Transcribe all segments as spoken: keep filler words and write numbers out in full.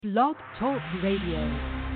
Blog Talk Radio.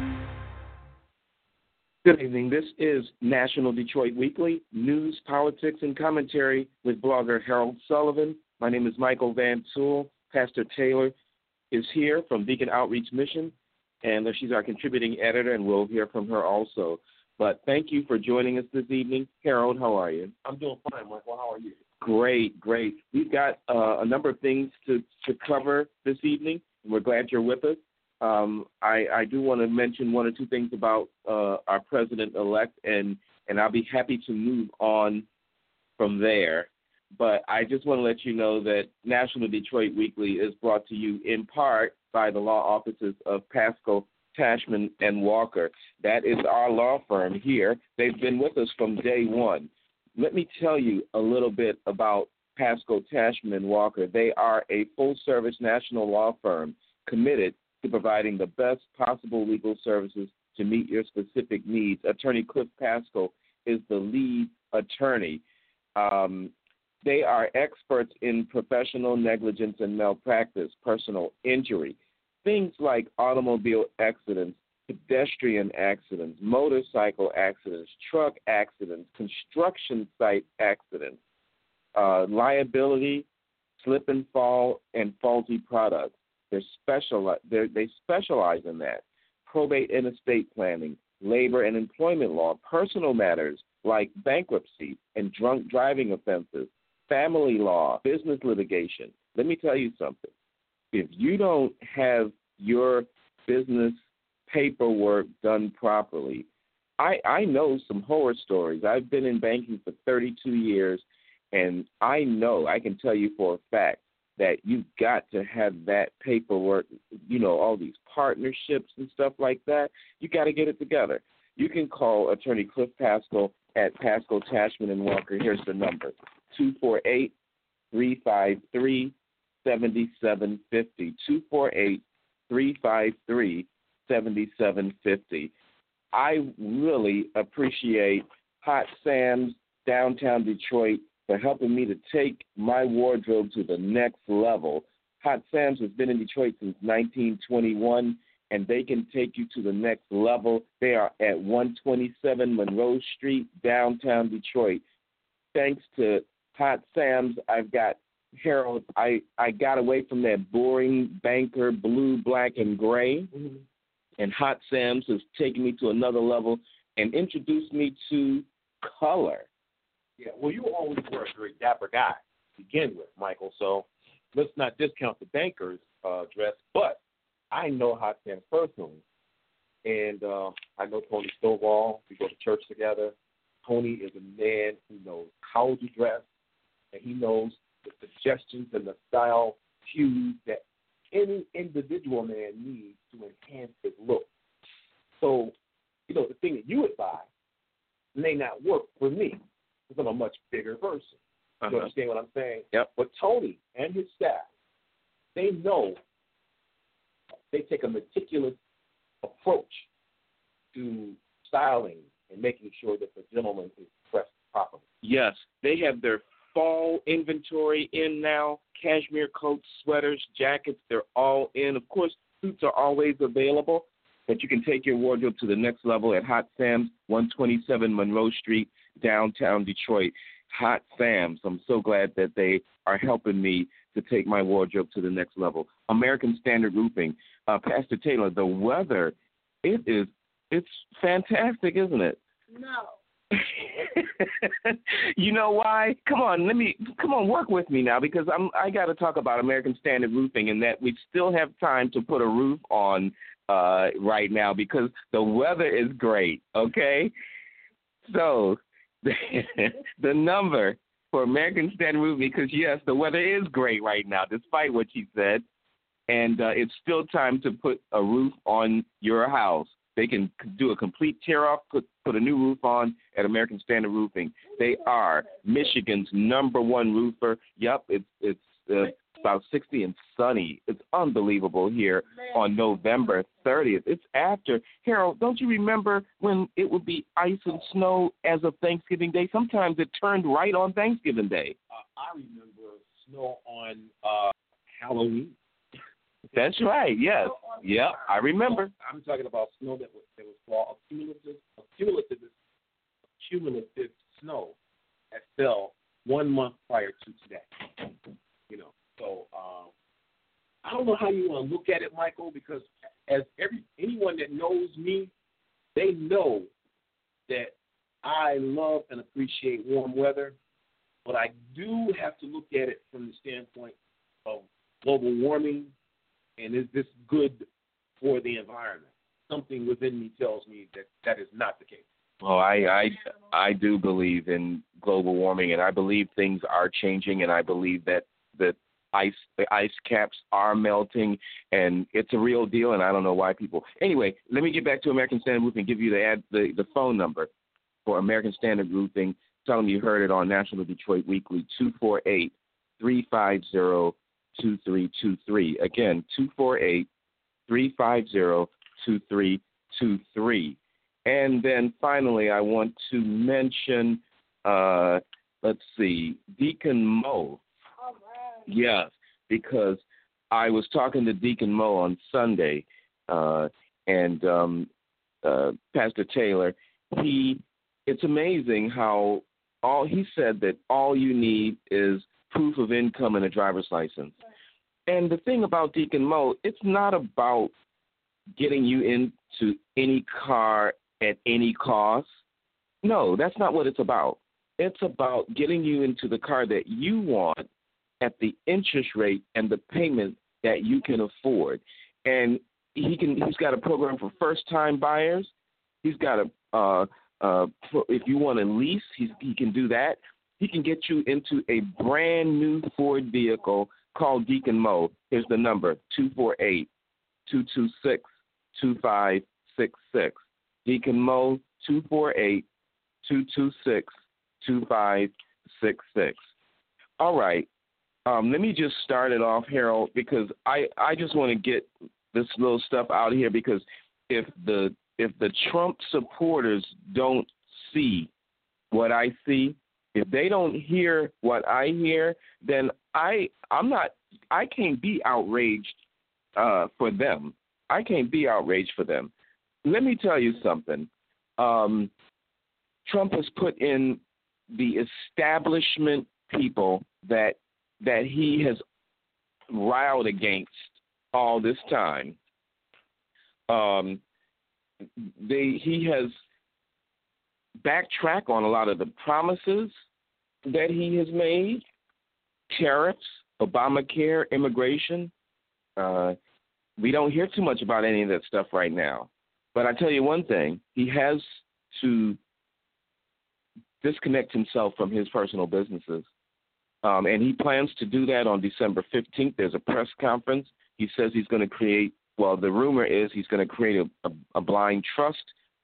Good evening. This is National Detroit Weekly, news, politics, and commentary with blogger Harold Sullivan. My name is Michael Van Tool. Pastor Taylor is here from Beacon Outreach Mission, and she's our contributing editor, and we'll hear from her also. But thank you for joining us this evening. Harold, how are you? I'm doing fine, Michael. How are you? Great, great. We've got uh, a number of things to, to cover this evening. We're glad you're with us. Um, I, I do want to mention one or two things about uh, our president-elect, and, and I'll be happy to move on from there. But I just want to let you know that National Detroit Weekly is brought to you in part by the law offices of Pasco, Tashman, and Walker. That is our law firm here. They've been with us from day one. Let me tell you a little bit about Pasco, Tashman, and Walker. They are a full-service national law firm committed to providing the best possible legal services to meet your specific needs. Attorney Cliff Pasco is the lead attorney. Um, they are experts in professional negligence and malpractice, personal injury, things like automobile accidents, pedestrian accidents, motorcycle accidents, truck accidents, construction site accidents, uh, liability, slip and fall, and faulty products. They're special, they're, they specialize in that. Probate and estate planning, labor and employment law, personal matters like bankruptcy and drunk driving offenses, family law, business litigation. Let me tell you something. If you don't have your business paperwork done properly, I, I know some horror stories. I've been in banking for thirty-two years, and I know, I can tell you for a fact, that you've got to have that paperwork, you know, all these partnerships and stuff like that. You got to get it together. You can call Attorney Cliff Pasco at Pasco, Tashman, and Walker. Here's the number, two four eight, three five three, seven seven five zero, two four eight, three five three, seven seven five zero. I really appreciate Hot Sam's downtown Detroit for helping me to take my wardrobe to the next level. Hot Sam's has been in Detroit since nineteen twenty-one, and they can take you to the next level. They are at one twenty-seven Monroe Street, downtown Detroit. Thanks to Hot Sam's, I've got, Harold, I, I got away from that boring banker blue, black, and gray, mm-hmm. and Hot Sam's has taken me to another level and introduced me to color. Yeah, well, you always were a very dapper guy to begin with, Michael, so let's not discount the banker's uh, dress, but I know Hot Sam personally, and uh, I know Tony Stovall. We go to church together. Tony is a man who knows how to dress, and he knows the suggestions and the style cues that any individual man needs to enhance his look. So, you know, the thing that you advise may not work for me, because I'm a much bigger person. You uh-huh. understand what I'm saying? Yep. But Tony and his staff, they know they take a meticulous approach to styling and making sure that the gentleman is dressed properly. Yes, they have their fall inventory in now, cashmere coats, sweaters, jackets, they're all in. Of course, suits are always available, but you can take your wardrobe to the next level at Hot Sam's, one twenty-seven Monroe Street, downtown Detroit. Hot Sam's. I'm so glad that they are helping me to take my wardrobe to the next level. American Standard Roofing. Uh, Pastor Taylor, the weather, it is, it's fantastic, isn't it? No. You know why? Come on, let me, come on, work with me now, because I'm, I got to talk about American Standard Roofing and that we still have time to put a roof on uh, right now because the weather is great, okay? So the number for American Standard Roofing, because, yes, the weather is great right now, despite what you said, and uh, it's still time to put a roof on your house. They can do a complete tear-off, put, put a new roof on at American Standard Roofing. They are Michigan's number one roofer. Yep, it's it's uh, about sixty and sunny. It's unbelievable here on November thirtieth. It's after. Harold, don't you remember when it would be ice and snow as of Thanksgiving Day? Sometimes it turned right on Thanksgiving Day. Uh, I remember snow on uh, Halloween. That's right. Yes. Yeah, I remember. I'm talking about snow that was that was fall, cumulative, cumulative, cumulative snow that fell one month prior to today. You know, so um, I don't know how you want to look at it, Michael, because as every anyone that knows me, they know that I love and appreciate warm weather, but I do have to look at it from the standpoint of global warming, and is this good for the environment? Something within me tells me that that is not the case. Oh, I, I, I do believe in global warming, and I believe things are changing, and I believe that the ice, the ice caps are melting, and it's a real deal, and I don't know why people. Anyway, let me get back to American Standard Roofing and give you the ad, the, the phone number for American Standard Roofing. Tell them you heard it on National Detroit Weekly, two four eight, three five zero, two three two three. Again, two four eight, three five zero, two three two three. And then finally, I want to mention, uh, let's see, Deacon Mo. Yes, because I was talking to Deacon Mo on Sunday, uh, and um, uh, Pastor Taylor, he, it's amazing how all he said that all you need is proof of income and a driver's license. And the thing about Deacon Mo, it's not about getting you into any car at any cost. No, that's not what it's about. It's about getting you into the car that you want at the interest rate and the payment that you can afford. And he can. He's got a program for first-time buyers. He's got a. Uh, uh, if you want to lease, he's, he can do that. He can get you into a brand new Ford vehicle called Deacon Mo. Here's the number: two four eight, two two six, two five six six. Deacon Mo, two four eight, two two six, two five six six. All right. Um, let me just start it off, Harold, because I, I just want to get this little stuff out of here, because if the if the Trump supporters don't see what I see, if they don't hear what I hear, then I I'm not I can't be outraged uh, for them. I can't be outraged for them. Let me tell you something. Um, Trump has put in the establishment people that that he has riled against all this time. Um, they he has backtracked on a lot of the promises that he has made: tariffs, Obamacare, immigration. Uh, we don't hear too much about any of that stuff right now. But I tell you one thing, he has to disconnect himself from his personal businesses. Um, and he plans to do that on December fifteenth. There's a press conference. He says he's going to create, well, the rumor is he's going to create a, a, a blind trust,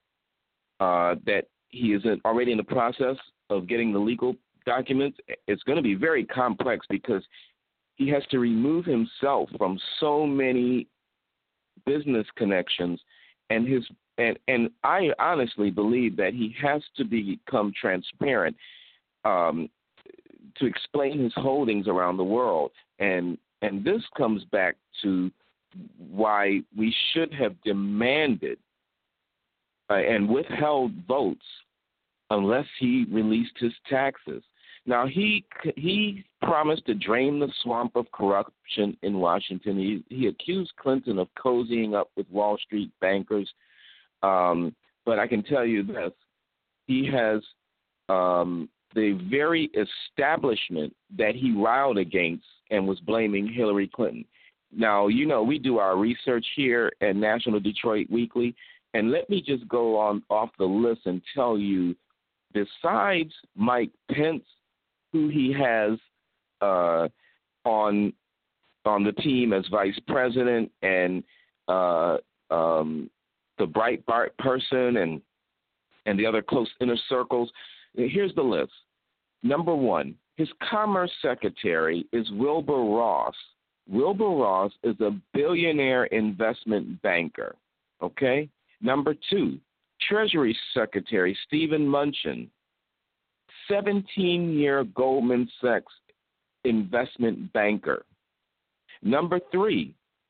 uh, that he is in, already in the process of getting the legal documents. It's going to be very complex because he has to remove himself from so many business connections. And his and, and I honestly believe that he has to become transparent um, to explain his holdings around the world. And and this comes back to why we should have demanded uh, and withheld votes unless he released his taxes. Now, he he promised to drain the swamp of corruption in Washington. He, he accused Clinton of cozying up with Wall Street bankers. Um, but I can tell you this, he has um, the very establishment that he riled against and was blaming Hillary Clinton. Now, you know, we do our research here at National Detroit Weekly, and let me just go on off the list and tell you, besides Mike Pence, who he has uh, on on the team as vice president, and uh, um, the Breitbart person and and the other close inner circles. Here's the list. Number one, his commerce secretary is Wilbur Ross. Wilbur Ross is a billionaire investment banker, okay? Number two, Treasury Secretary Stephen Mnuchin, seventeen-year Goldman Sachs investment banker. Number three,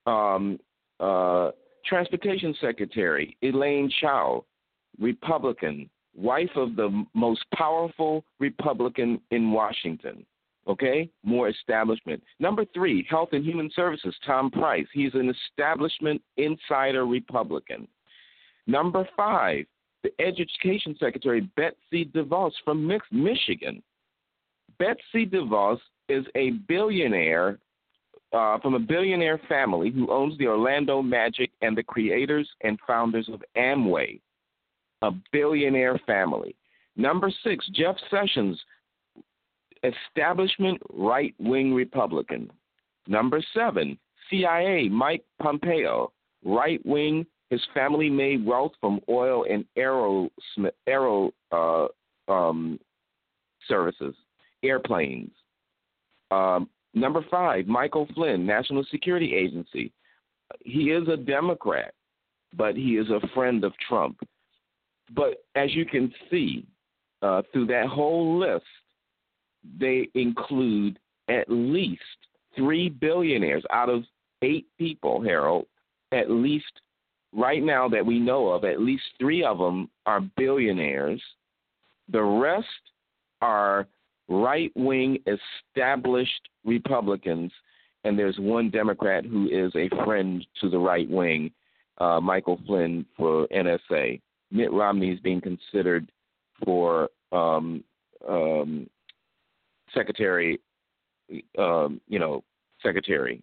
Um, uh, Transportation Secretary Elaine Chao, Republican, wife of the most powerful Republican in Washington. Okay, more establishment. Number three, Health and Human Services, Tom Price. He's an establishment insider Republican. Number five, the Education Secretary, Betsy DeVos from Michigan. Betsy DeVos is a billionaire uh, from a billionaire family who owns the Orlando Magic and the creators and founders of Amway, a billionaire family. Number six, Jeff Sessions, establishment right-wing Republican. Number seven, C I A, Mike Pompeo, right-wing. His family made wealth from oil and aero, aero uh, um, services, airplanes. Um, number five, Michael Flynn, National Security Agency. He is a Democrat, but he is a friend of Trump. But as you can see, uh, through that whole list, they include at least three billionaires out of eight people, Harold. At least right now that we know of, at least three of them are billionaires. The rest are right-wing established Republicans, and there's one Democrat who is a friend to the right wing, uh, Michael Flynn for N S A. Mitt Romney is being considered for um, um, secretary, um, you know, secretary.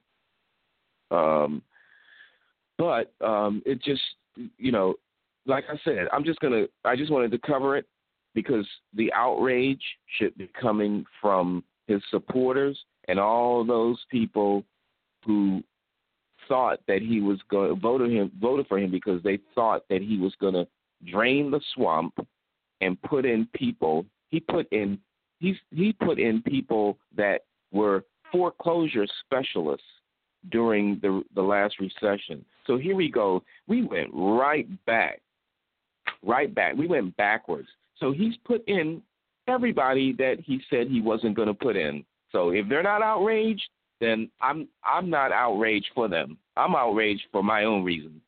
Um, but um, it just, you know, like I said, I'm just going to, I just wanted to cover it because the outrage should be coming from his supporters and all those people who thought that he was going to vote him, voted for him because they thought that he was going to drain the swamp and put in people. He put in he's he put in people that were foreclosure specialists during the the last recession. So here we go. We went right back, right back. We went backwards. So he's put in everybody that he said he wasn't going to put in. So if they're not outraged, then I'm I'm not outraged for them. I'm outraged for my own reasons.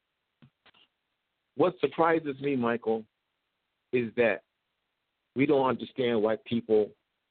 What surprises me, Michael, is that we don't understand why people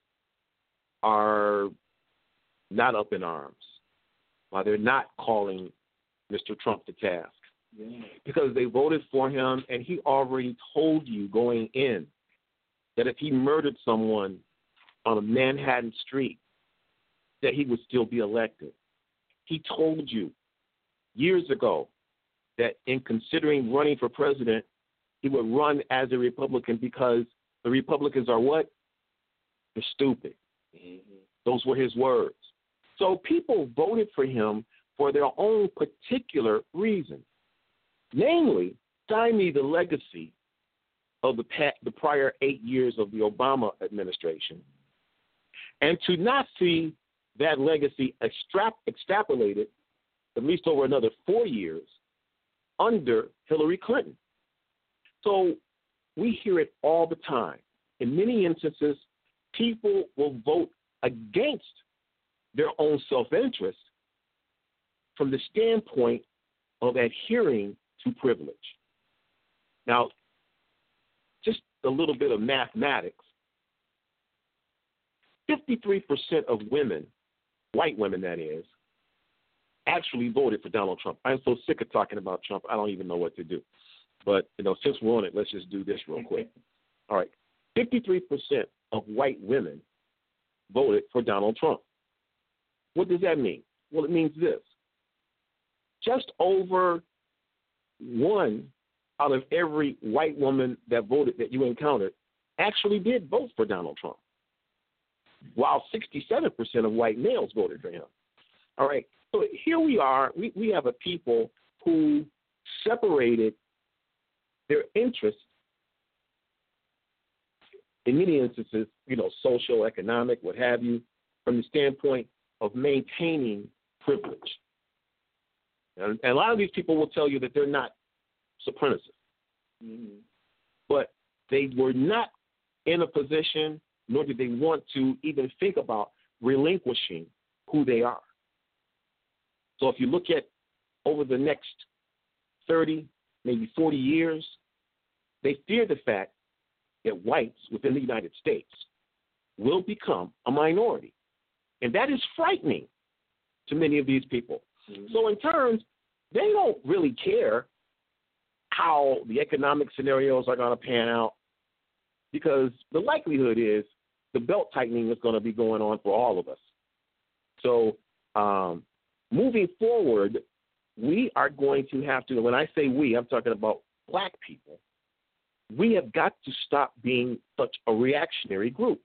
are not up in arms, why they're not calling Mister Trump to task. Yeah. Because they voted for him, and he already told you going in that if he murdered someone on a Manhattan street, that he would still be elected. He told you years ago that in considering running for president, he would run as a Republican because the Republicans are what? They're stupid. Mm-hmm. Those were his words. So people voted for him for their own particular reason, namely, stymie the legacy of the, past, the prior eight years of the Obama administration, and to not see that legacy extrap- extrapolated at least over another four years under Hillary Clinton. So we hear it all the time. In many instances, people will vote against their own self-interest from the standpoint of adhering to privilege. Now, just a little bit of mathematics. fifty-three percent of women, white women that is, actually voted for Donald Trump. I'm so sick of talking about Trump, I don't even know what to do. But, you know, since we're on it, let's just do this real quick. All right. fifty-three percent of white women voted for Donald Trump. What does that mean? Well, it means this. Just over one out of every white woman that voted that you encountered actually did vote for Donald Trump, while sixty-seven percent of white males voted for him. All right. So here we are. We, we have a people who separated their interests, in many instances, you know, social, economic, what have you, from the standpoint of maintaining privilege. And, and a lot of these people will tell you that they're not supremacists. Mm-hmm. But they were not in a position, nor did they want to even think about relinquishing who they are. So if you look at over the next thirty, maybe forty years, they fear the fact that whites within the United States will become a minority. And that is frightening to many of these people. Mm-hmm. So in turn, they don't really care how the economic scenarios are going to pan out, because the likelihood is the belt tightening is going to be going on for all of us. So um, moving forward, we are going to have to, when I say we, I'm talking about black people, we have got to stop being such a reactionary group.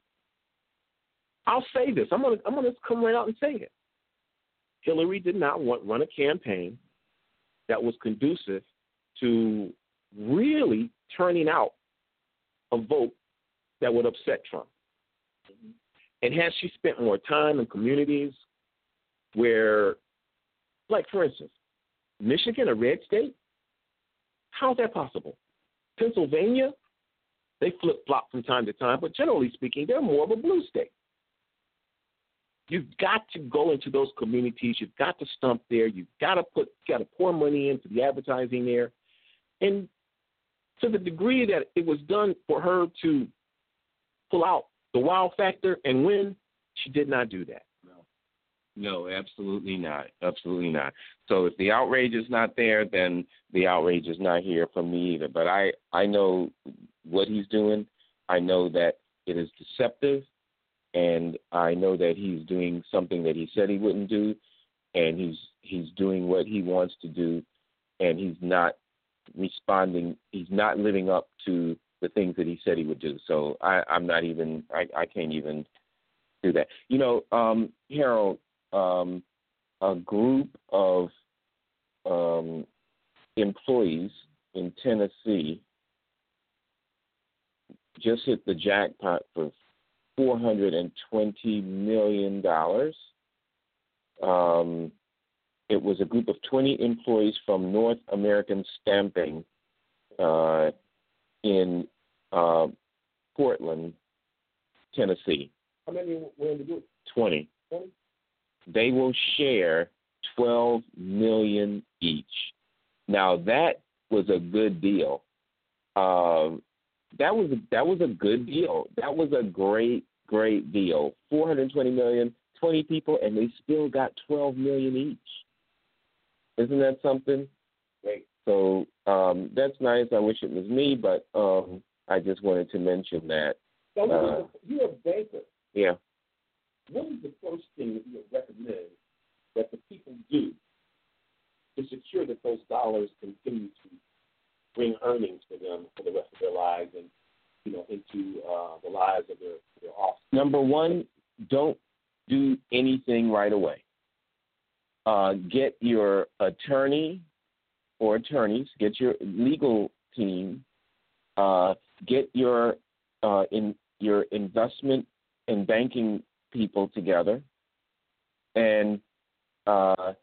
I'll say this. I'm going to I'm going to come right out and say it. Hillary did not want run a campaign that was conducive to really turning out a vote that would upset Trump. And had she spent more time in communities where, like, for instance, Michigan, a red state, how's that possible? Pennsylvania, they flip-flop from time to time, but generally speaking, they're more of a blue state. You've got to go into those communities. You've got to stump there. You've got to put, got to pour money into the advertising there. And to the degree that it was done for her to pull out the wow factor and win, she did not do that. No, no, absolutely not. Absolutely not. So if the outrage is not there, then the outrage is not here from me either. But I, I know what he's doing. I know that it is deceptive. And I know that he's doing something that he said he wouldn't do, and he's he's doing what he wants to do, and he's not responding. He's not living up to the things that he said he would do. So I, I'm not even. I, I can't even do that. You know, um, Harold, um, a group of um, employees in Tennessee just hit the jackpot for four hundred twenty million dollars. Um, it was a group of twenty employees from North American Stamping uh, in uh, Portland, Tennessee. How many were in the group? twenty. twenty? They will share twelve million dollars each. Now, that was a good deal. Um, That was a, that was a good deal. That was a great, great deal. four hundred twenty million, twenty people, and they still got twelve million each. Isn't that something? Great. So um, that's nice. I wish it was me, but um, I just wanted to mention that. So Uh, you're a banker. Yeah. What is the first thing that you would recommend that the people do to secure that those dollars continue to bring earnings for them for the rest of their lives and, you know, into uh, the lives of their, their offspring? Number one, don't do anything right away. Uh, get your attorney or attorneys, get your legal team, uh, get your uh, in your investment and banking people together, and uh,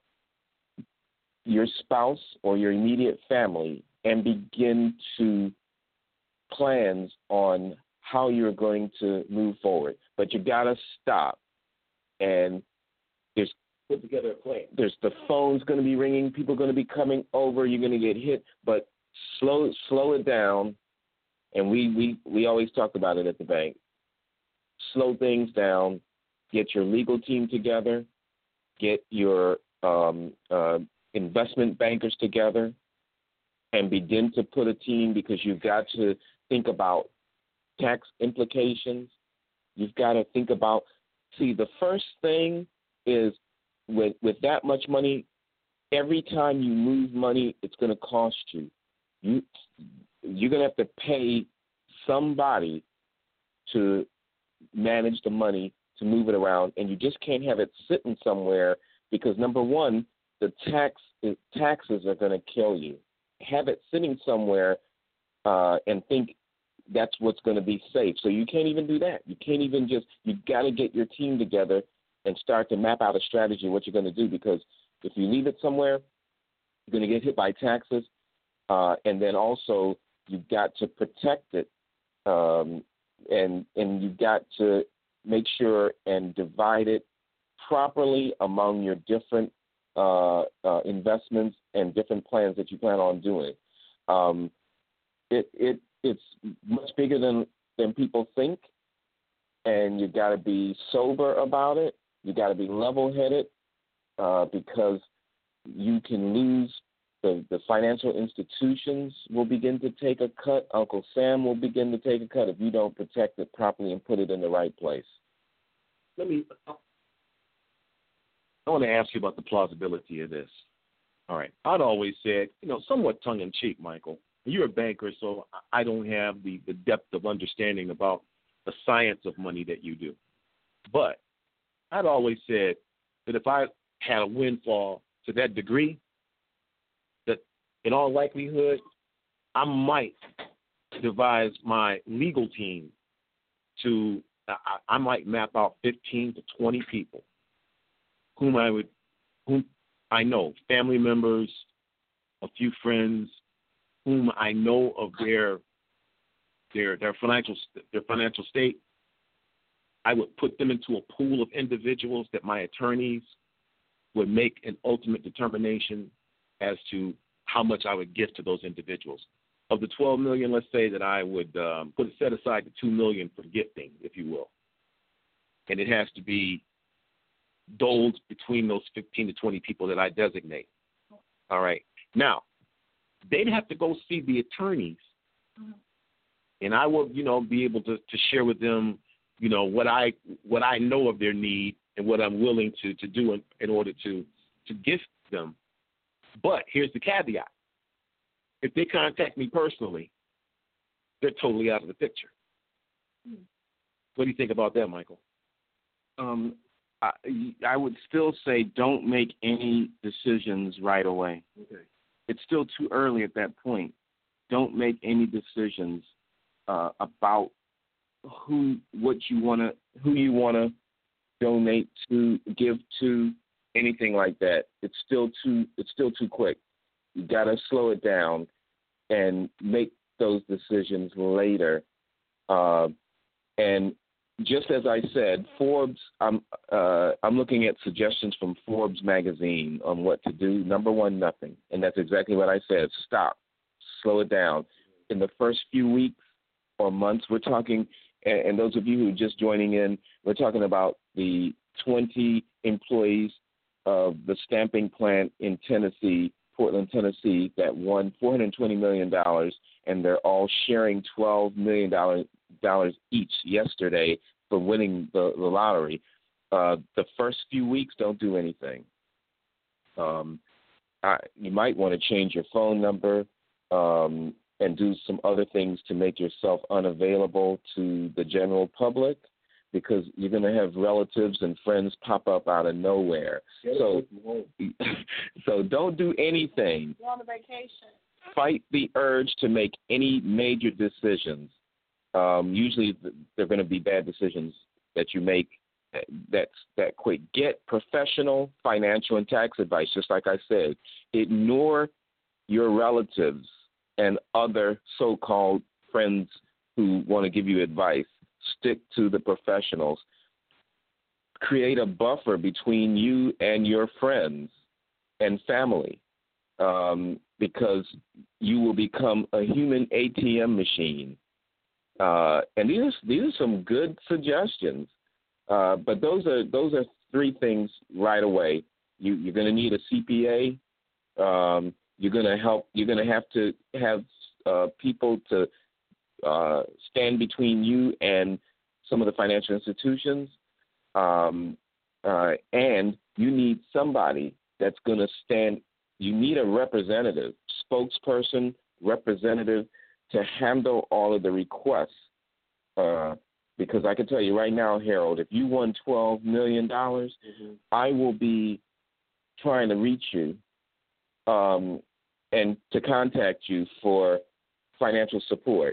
your spouse or your immediate family, and begin to plans on how you're going to move forward. But you got to stop. And there's Put together a plan. There's the phone's going to be ringing. People are going to be coming over. You're going to get hit. But slow slow it down. And we, we, we always talk about it at the bank. Slow things down. Get your legal team together. Get your um, uh, investment bankers together. And begin to put a team, because you've got to think about tax implications. You've got to think about, see, the first thing is with with that much money, every time you move money, it's going to cost you. You you're going to have to pay somebody to manage the money, to move it around, and you just can't have it sitting somewhere, because number one, the tax taxes are going to kill you. Have it sitting somewhere uh, and think that's what's going to be safe. So you can't even do that. You can't even just, you've got to get your team together and start to map out a strategy of what you're going to do, because if you leave it somewhere, you're going to get hit by taxes. Uh, and then also you've got to protect it, um, and and you've got to make sure and divide it properly among your different uh, uh, investments and different plans that you plan on doing. Um, it it it's much bigger than, than people think, and you got to be sober about it. You got to be level-headed uh, because you can lose. The, the financial institutions will begin to take a cut. Uncle Sam will begin to take a cut if you don't protect it properly and put it in the right place. Let me. I want to ask you about the plausibility of this. All right. I'd always said, you know, somewhat tongue-in-cheek, Michael, you're a banker, so I don't have the, the depth of understanding about the science of money that you do. But I'd always said that if I had a windfall to that degree, that in all likelihood, I might devise my legal team to, I, I might map out fifteen to twenty people whom I would, whom I know, family members, a few friends, whom I know of their their their financial their financial state. I would put them into a pool of individuals that my attorneys would make an ultimate determination as to how much I would give to those individuals. Of the twelve million dollars, let's say that I would um, put set aside the two million dollars for gifting, if you will, and it has to be doled between those fifteen to twenty people that I designate. All right. Now, they'd have to go see the attorneys, and I will, you know, be able to, to share with them, you know, what I what I know of their need and what I'm willing to, to do in, in order to, to gift them. But here's the caveat. If they contact me personally, they're totally out of the picture. What do you think about that, Michael? Um, I, I would still say don't make any decisions right away. Okay. It's still too early at that point. Don't make any decisions uh, about who, what you want to, who you want to donate to, give to, anything like that. It's still too, it's still too quick. You got to slow it down and make those decisions later. Uh, and just as I said, Forbes, I'm uh, I'm looking at suggestions from Forbes magazine on what to do. Number one, nothing. And that's exactly what I said. Stop. Slow it down. In the first few weeks or months, we're talking, and, and those of you who are just joining in, we're talking about the twenty employees of the stamping plant in Tennessee, Portland, Tennessee, that won four hundred twenty million dollars, and they're all sharing twelve million dollars dollars each yesterday for winning the, the lottery. Uh, the first few weeks, don't do anything. Um, I, you might want to change your phone number um, and do some other things to make yourself unavailable to the general public, because you're going to have relatives and friends pop up out of nowhere. So, so don't do anything. Go on a vacation. Fight the urge to make any major decisions. Um, usually they're going to be bad decisions that you make that's that quick. Get professional financial and tax advice, just like I said. Ignore your relatives and other so-called friends who want to give you advice. Stick to the professionals. Create a buffer between you and your friends and family, um, because you will become a human A T M machine. Uh, and these are, these are some good suggestions, uh, but those are those are three things right away. You, you're going to need a C P A. Um, you're going to help. You're going to have to have uh, people to uh, stand between you and some of the financial institutions, um, uh, and you need somebody that's going to stand. You need a representative, spokesperson, representative, to handle all of the requests, uh, because I can tell you right now, Harold, if you won twelve million dollars, mm-hmm. I will be trying to reach you um, and to contact you for financial support.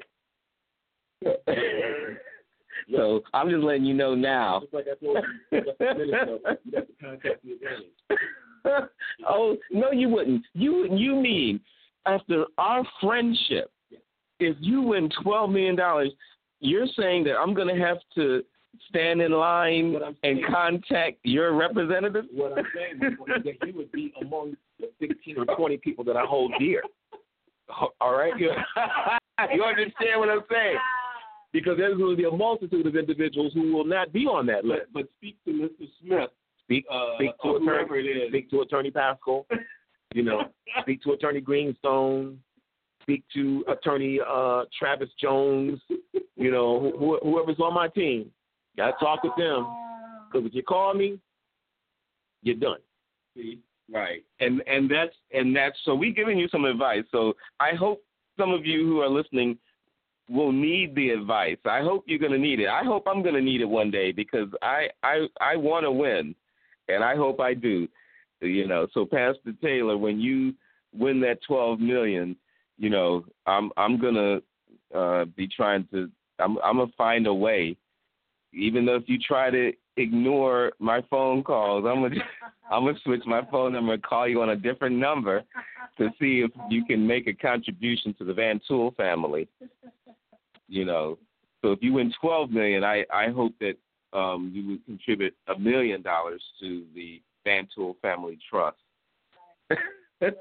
So I'm just letting you know now. Just like I told you, you have to contact me again. Oh, no, you wouldn't. You, you mean after our friendship, if you win twelve million dollars, you're saying that I'm going to have to stand in line and contact your representative? What I'm saying is that you would be among the fifteen or twenty people that I hold dear. All right? You, you understand what I'm saying? Because there's going to be a multitude of individuals who will not be on that list. But, but speak to Mister Smith. Speak, uh, speak to whoever attorney, it is. Speak to Attorney Pascal. You know, speak to Attorney Greenstone. Speak to Attorney uh, Travis Jones. You know, wh- whoever's on my team. Got to talk with them. Because if you call me, you're done. See? Right. And and that's and that's so we're giving you some advice. So I hope some of you who are listening will need the advice. I hope you're going to need it. I hope I'm going to need it one day because I I, I want to win, and I hope I do. You know, so Pastor Taylor, when you win that twelve million dollars, you know, I'm I'm going to uh, be trying to I'm I'm going to find a way. Even though if you try to ignore my phone calls, I'm gonna I'm gonna switch my phone number and call you on a different number to see if you can make a contribution to the Van Tool family. You know, so if you win twelve million, I I hope that um, you would contribute a million dollars to the Van Tool Family Trust. That'd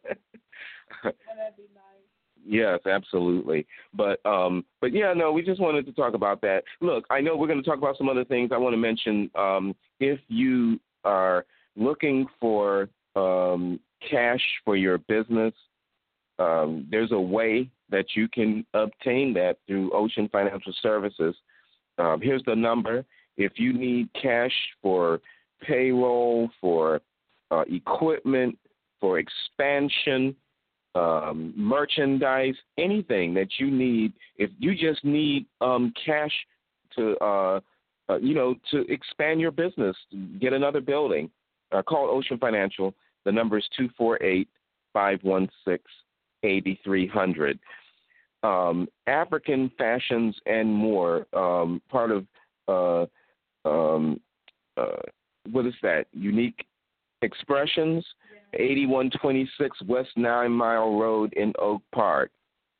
be nice. Yes, absolutely. But um, but yeah, no, we just wanted to talk about that. Look, I know we're going to talk about some other things. I want to mention um, if you are looking for um, cash for your business, um, there's a way that you can obtain that through Ocean Financial Services. Um, here's the number. If you need cash for payroll, for uh, equipment, for expansion, Um, merchandise, anything that you need. If you just need um, cash to, uh, uh, you know, to expand your business, get another building, uh, call Ocean Financial. The number is two four eight, five one six, eight three zero zero. Um, African Fashions and More, um, part of, uh, um, uh, what is that, Unique Expressions, eighty-one twenty-six West Nine Mile Road in Oak Park.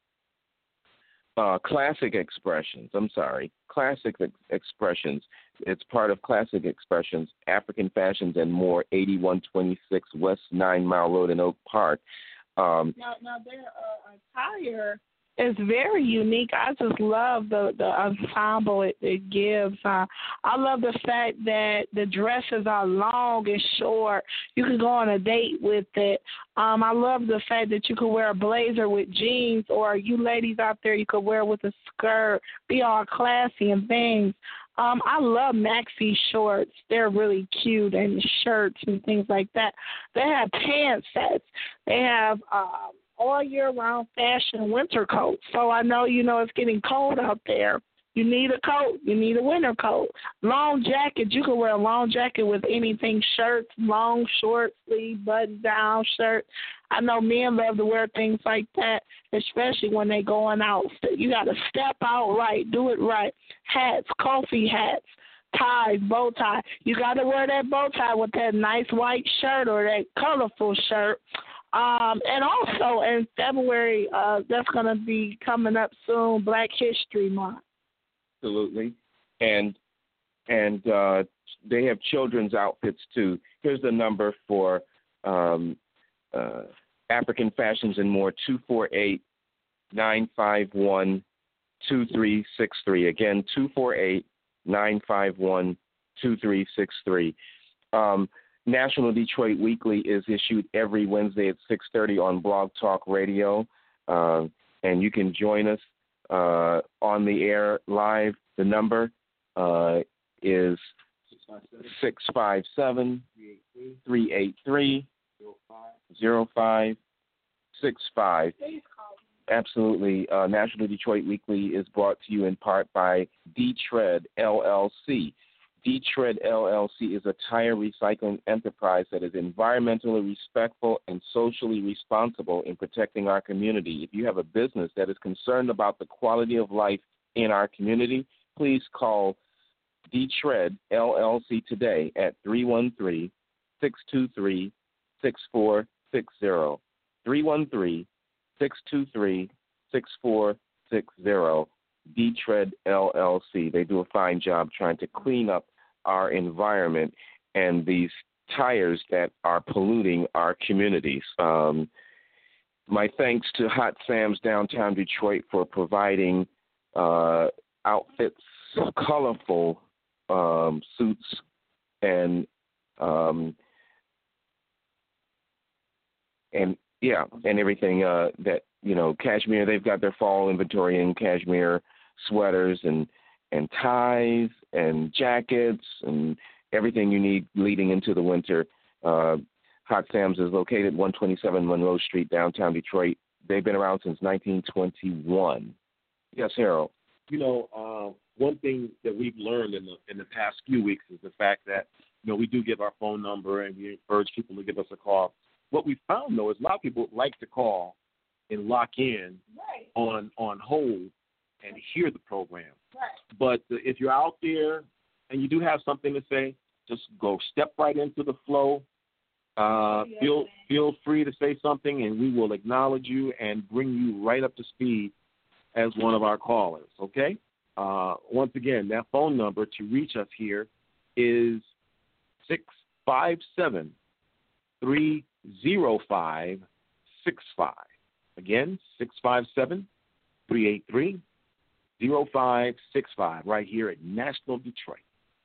Uh, Classic Expressions, I'm sorry, Classic Ex- Expressions. It's part of Classic Expressions, African Fashions and More, eighty-one twenty-six West Nine Mile Road in Oak Park. Um, Now, now their uh, attire is very unique. I just love the, the ensemble it, it gives. Uh, I love the fact that the dresses are long and short. You can go on a date with it. Um, I love the fact that you could wear a blazer with jeans, or you ladies out there, you could wear with a skirt, be all classy and things. Um, I love maxi shorts. They're really cute, and shirts and things like that. They have pant sets. They have um, all year round fashion winter coats. So I know, you know, it's getting cold out there. You need a coat. You need a winter coat. Long jacket. You can wear a long jacket with anything, shirts, long, short sleeve, button down shirt. I know men love to wear things like that, especially when they going out. You got to step out right, do it right. Hats, coffee hats, ties, bow tie. You got to wear that bow tie with that nice white shirt or that colorful shirt. Um, and also in February, uh, that's going to be coming up soon, Black History Month. Absolutely. And and uh, they have children's outfits, too. Here's the number for um, uh, African Fashions and More, two four eight, nine five one, two three six three. Again, two four eight, nine five one, two three six three. Um, National Detroit Weekly is issued every Wednesday at six thirty on Blog Talk Radio, uh, and you can join us uh, on the air live. The number uh, is six five seven, three eight three, zero five six five. Absolutely. Uh, National Detroit Weekly is brought to you in part by D-Tread, L L C. D-Tread, L L C is a tire recycling enterprise that is environmentally respectful and socially responsible in protecting our community. If you have a business that is concerned about the quality of life in our community, please call D-Tread, L L C today at three one three, six two three, six four six zero. three one three, six two three, six four six zero. D-Tread L L C. They do a fine job trying to clean up our environment and these tires that are polluting our communities. Um, my thanks to Hot Sam's Downtown Detroit for providing uh, outfits, colorful um, suits, and um, and yeah, and everything uh, that, you know, cashmere. They've got their fall inventory in cashmere sweaters and and ties and jackets and everything you need leading into the winter. Uh, Hot Sam's is located one twenty-seven Monroe Street, downtown Detroit. They've been around since nineteen twenty-one. Yes, Harold. You know, uh, one thing that we've learned in the in the past few weeks is the fact that, you know, we do give our phone number and we encourage people to give us a call. What we found, though, is a lot of people like to call and lock in Right. on on hold and hear the program. Right. But if you're out there and you do have something to say, just go step right into the flow. Uh, Yes, feel man. feel free to say something, and we will acknowledge you and bring you right up to speed as one of our callers. Okay. Uh, once again, that phone number to reach us here is six five seven three zero five six five. Again, six five seven three eight three zero five six five. Right here at National Detroit.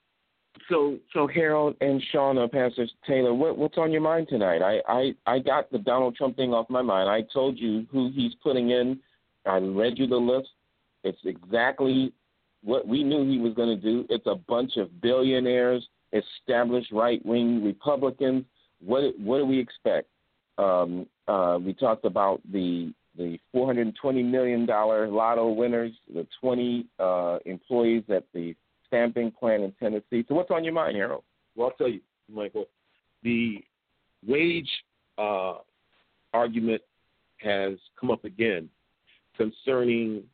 So, so Harold and Shauna, Pastor Taylor, what, what's on your mind tonight? I, I, I got the Donald Trump thing off my mind. I told you who he's putting in. I read you the list. It's exactly what we knew he was going to do. It's a bunch of billionaires, established right-wing Republicans. What what do we expect? Um, uh, we talked about the the four hundred twenty million dollars lotto winners, the twenty uh, employees at the stamping plant in Tennessee. So what's on your mind, Harold? Well, I'll tell you, Michael, the wage uh, argument has come up again concerning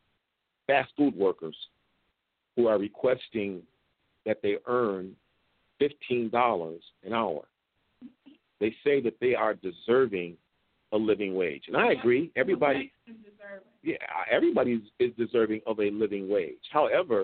fast food workers who are requesting that they earn fifteen dollars an hour. They say that they are deserving a living wage. And I agree, everybody, yeah, everybody is deserving of a living wage. However,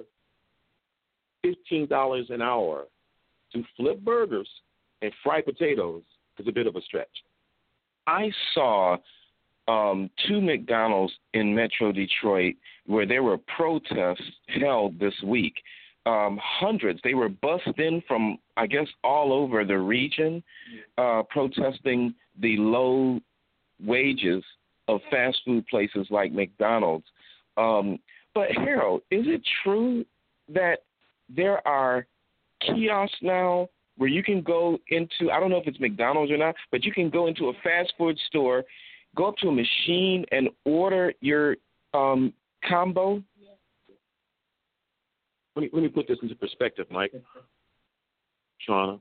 fifteen dollars an hour to flip burgers and fry potatoes is a bit of a stretch. I saw um, two McDonald's in Metro Detroit where there were protests held this week. Um, hundreds, they were bussed in from, I guess, all over the region, uh, protesting the low wages of fast food places like McDonald's. Um, but, Harold, is it true that there are kiosks now where you can go into, I don't know if it's McDonald's or not, but you can go into a fast food store, go up to a machine and order your um, combo? Let me, let me put this into perspective, Mike. Shauna.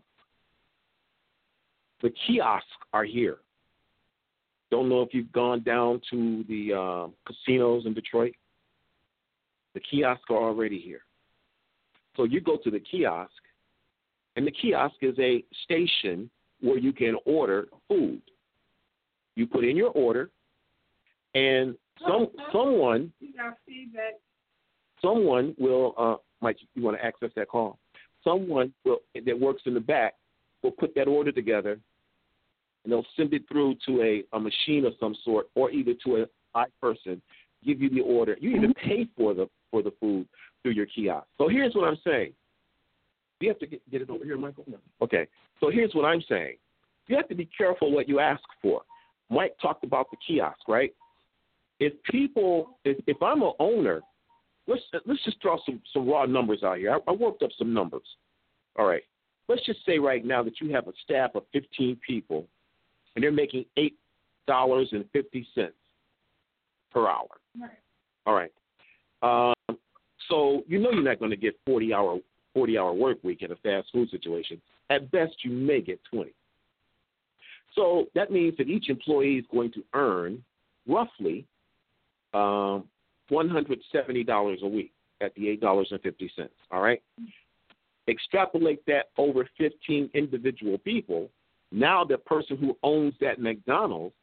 The kiosks are here. Don't know if you've gone down to the uh, casinos in Detroit. The kiosks are already here. So you go to the kiosk, and the kiosk is a station where you can order food. You put in your order, and some someone You got feedback. someone will. Uh, Mike, you want to access that call? Someone will that works in the back will put that order together, and they'll send it through to a, a machine of some sort, or either to a live person, give you the order. You even pay for the for the food through your kiosk. So here's what I'm saying. You have to get, get it over here, Michael? No. Okay. So here's what I'm saying. You have to be careful what you ask for. Mike talked about the kiosk, right? If people, if, if I'm an owner, let's let's just throw some, some raw numbers out here. I, I worked up some numbers. All right. Let's just say right now that you have a staff of fifteen people, and they're making eight dollars and fifty cents per hour. Right. All right. Um, so you know you're not going to get forty hour forty hour work week in a fast food situation. At best, you may get twenty. So that means that each employee is going to earn roughly um, one hundred seventy dollars a week at the eight dollars and fifty cents. All right. Extrapolate that over fifteen individual people. Now the person who owns that McDonald's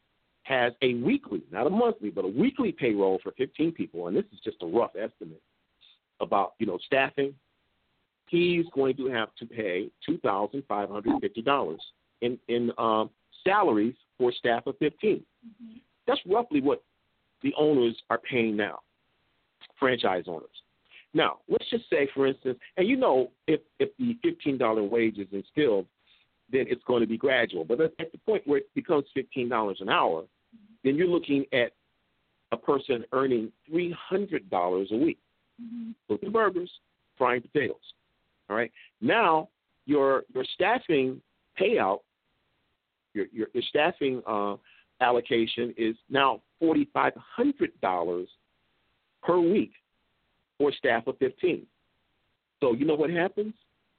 has a weekly, not a monthly, but a weekly payroll for fifteen people, and this is just a rough estimate about, you know, staffing, he's going to have to pay two thousand five hundred fifty dollars in, in um, salaries for staff of fifteen. Mm-hmm. That's roughly what the owners are paying now, franchise owners. Now, let's just say, for instance, and you know, if, if the fifteen dollars wage is instilled, then it's going to be gradual. But at the point where it becomes fifteen dollars an hour, mm-hmm. then you're looking at a person earning three hundred dollars a week. Mm-hmm. Cooking burgers, frying potatoes. All right. Now your your staffing payout, your your, your staffing uh, allocation is now forty five hundred dollars per week for staff of fifteen. So you know what happens?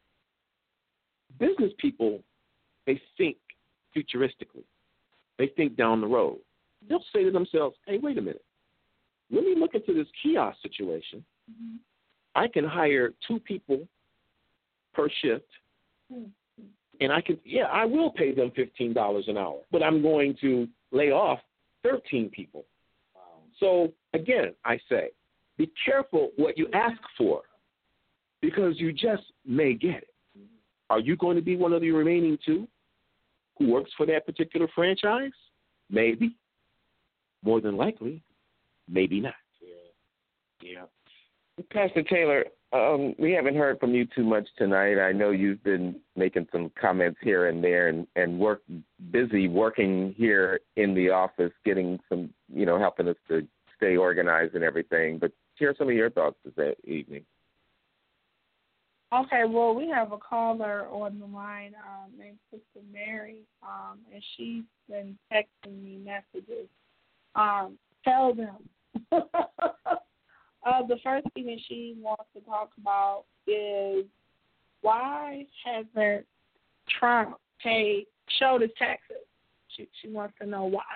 Business people, they think futuristically. They think down the road. They'll say to themselves, "Hey, wait a minute. Let me look into this kiosk situation. Mm-hmm. I can hire two people per shift, mm-hmm. and I can, yeah, I will pay them fifteen dollars an hour, but I'm going to lay off thirteen people." Wow. So, again, I say, be careful what you ask for, because you just may get it. Mm-hmm. Are you going to be one of the remaining two who works for that particular franchise? Maybe. More than likely, maybe not. Yeah. Yeah. Pastor Taylor, um, we haven't heard from you too much tonight. I know you've been making some comments here and there, and, and work busy working here in the office, getting some, you know, helping us to stay organized and everything. But share some of your thoughts this evening. Okay, well, we have a caller on the line um, named Sister Mary, um, and she's been texting me messages. Um, tell them. Uh, the first thing that she wants to talk about is why hasn't Trump paid showed his taxes? She she wants to know why.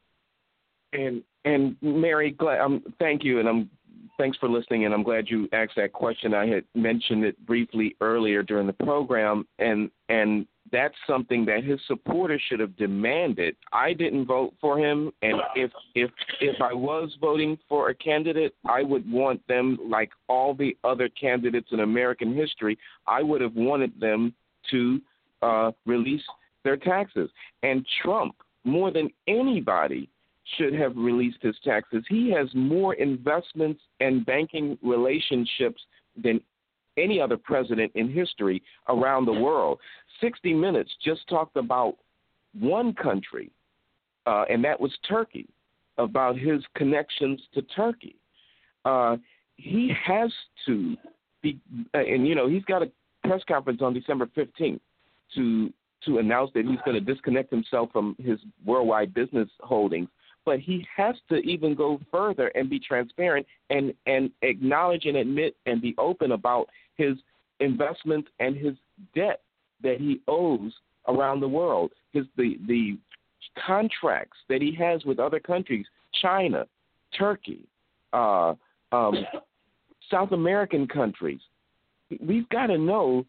And and Mary, glad, um, thank you, and I'm thanks for listening. And I'm glad you asked that question. I had mentioned it briefly earlier during the program, and and that's something that his supporters should have demanded. I didn't vote for him, and if if if I was voting for a candidate, I would want them, like all the other candidates in American history, I would have wanted them to uh, release their taxes. And Trump, more than anybody, should have released his taxes. He has more investments and banking relationships than any other president in history around the world. sixty minutes just talked about one country, uh, and that was Turkey, about his connections to Turkey. Uh, he has to be, uh, and, you know, he's got a press conference on December fifteenth to to announce that he's going to disconnect himself from his worldwide business holdings. But he has to even go further and be transparent and, and acknowledge and admit and be open about his investment and his debt that he owes around the world, his the the contracts that he has with other countries, China, Turkey, uh, um, South American countries. We've got to know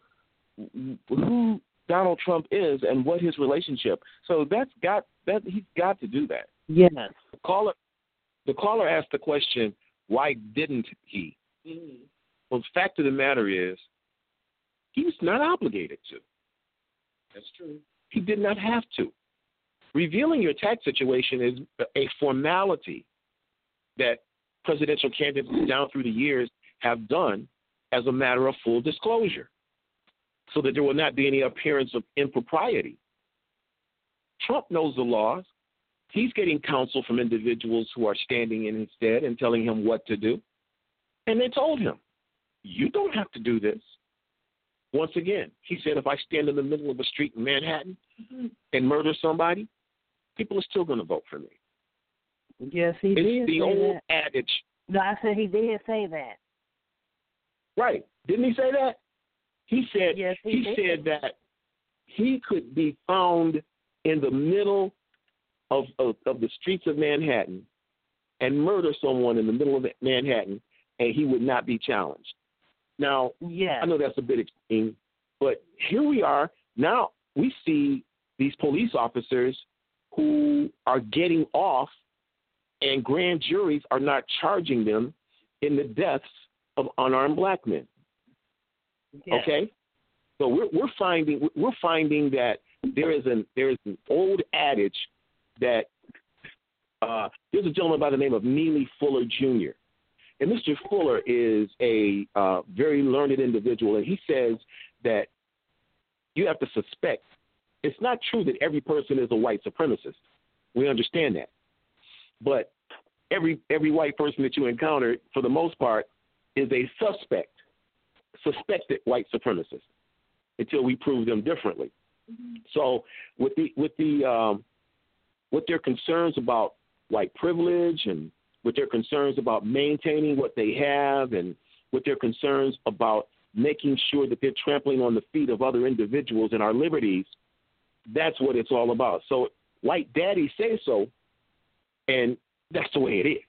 who Donald Trump is and what his relationship. So that's got that he's got to do that. Yes. The caller, the caller asked the question, why didn't he? Mm-hmm. Well, the fact of the matter is, he was not obligated to. That's true. He did not have to. Revealing your tax situation is a formality that presidential candidates down through the years have done as a matter of full disclosure, so that there will not be any appearance of impropriety. Trump knows the laws. He's getting counsel from individuals who are standing in his stead and telling him what to do. And they told him, you don't have to do this. Once again, he said, if I stand in the middle of a street in Manhattan mm-hmm. and murder somebody, people are still going to vote for me. Yes, he it's did It's the say old that. adage. No, I said he did say that. Right. Didn't he say that? He said, yes, he, he did. said that he could be found in the middle of, of, of the streets of Manhattan and murder someone in the middle of Manhattan, and he would not be challenged. Now, yes. I know that's a bit extreme, but here we are. Now we see these police officers who are getting off, and grand juries are not charging them in the deaths of unarmed black men. Yes. Okay, so we're we're finding we're finding that there is an there is an old adage that uh, there's a gentleman by the name of Neely Fuller Junior And Mister Fuller is a uh, very learned individual, and he says that you have to suspect. It's not true that every person is a white supremacist. We understand that. But every every white person that you encounter, for the most part, is a suspect, suspected white supremacist, until we prove them differently. Mm-hmm. So with the with the um, with their concerns about white privilege, and with their concerns about maintaining what they have, and with their concerns about making sure that they're trampling on the feet of other individuals and our liberties, that's what it's all about. So white daddy say so, and that's the way it is.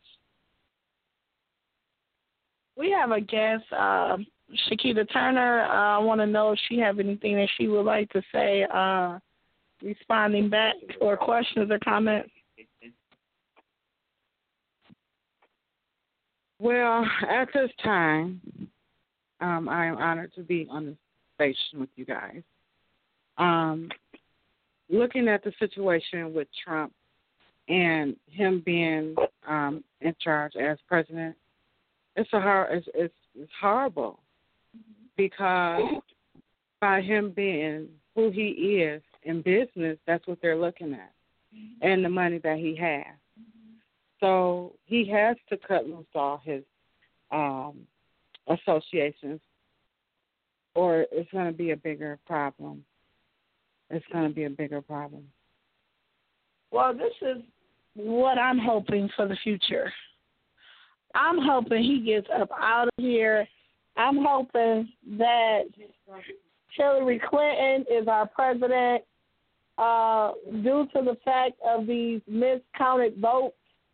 We have a guest, uh, Shakita Turner. Uh, I want to know if she have anything that she would like to say, uh, responding back, or questions or comments. Well, at this time, um, I am honored to be on this station with you guys. Um, looking at the situation with Trump and him being um, in charge as president, it's a hor- it's, it's, it's horrible, because by him being who he is in business, that's what they're looking at, and the money that he has. So he has to cut loose all his um, associations, or it's going to be a bigger problem. It's going to be a bigger problem. Well, this is what I'm hoping for the future. I'm hoping he gets up out of here. I'm hoping that Hillary Clinton is our president uh, due to the fact of these miscounted votes.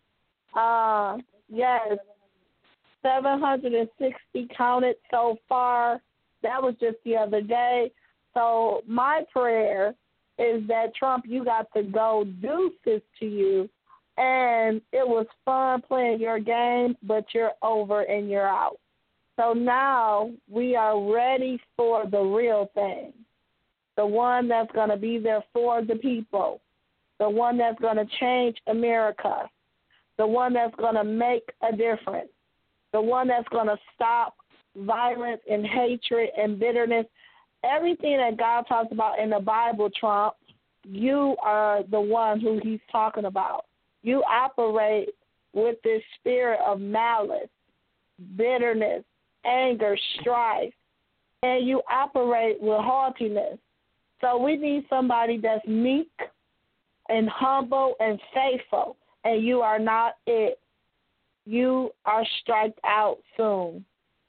Uh, yes, seven hundred sixty counted so far. That was just the other day. So my prayer is that, Trump, you got to go, deuces to you. And it was fun playing your game, but you're over and you're out. So now we are ready for the real thing, the one that's going to be there for the people, the one that's going to change America, the one that's going to make a difference, the one that's going to stop violence and hatred and bitterness. Everything that God talks about in the Bible, Trump, you are the one who he's talking about. You operate with this spirit of malice, bitterness, anger, strife, and you operate with haughtiness. So we need somebody that's meek and humble and faithful, and you are not it. You are striked out soon.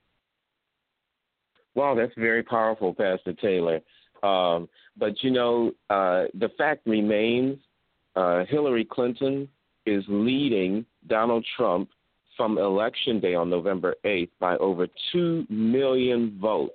Wow, that's very powerful, Pastor Taylor. Um, but, you know, uh, the fact remains uh, Hillary Clinton is leading Donald Trump from Election Day on November eighth by over two million votes.